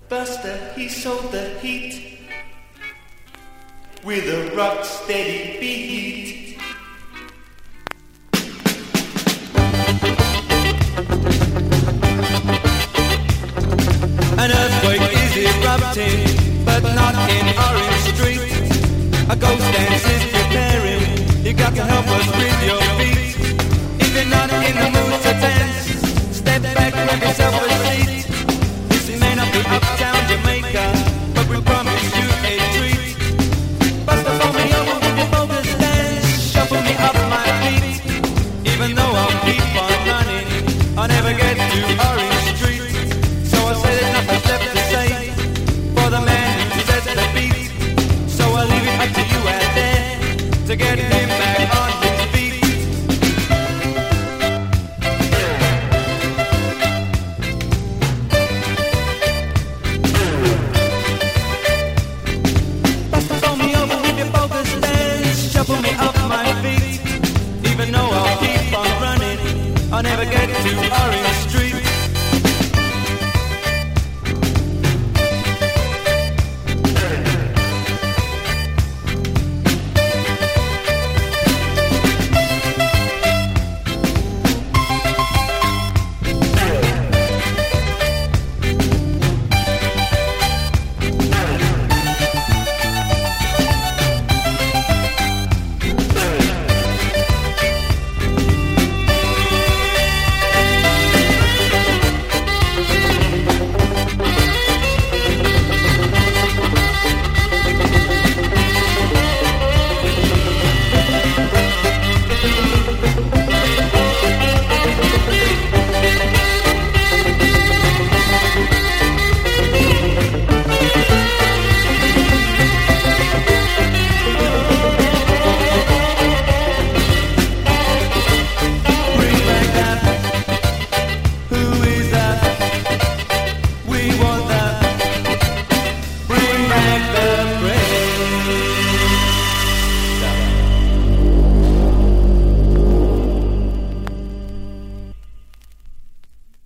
Buster, he sold the heat with a rock steady beat. An earthquake is erupting, but not in Orange Street. A ghost dance is preparing. You got to help us.